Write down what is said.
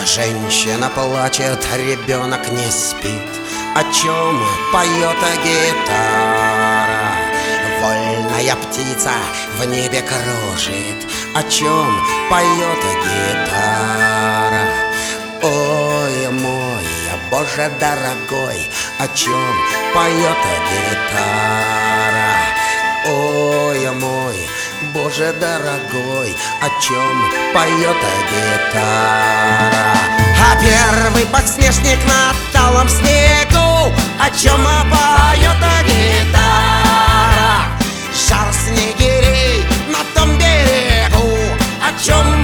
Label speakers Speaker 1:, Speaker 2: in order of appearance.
Speaker 1: Женщина плачет, ребенок не спит. О чем поет гитара? Вольная птица в небе кружит. О чем поет гитара? Ой, мой, Боже дорогой, о чем поет гитара? Ой, мой, Боже дорогой, о чем поет гитара? А первый подснежник на талом снегу, о чем поет гитара? Жар снегирей на том берегу, о чем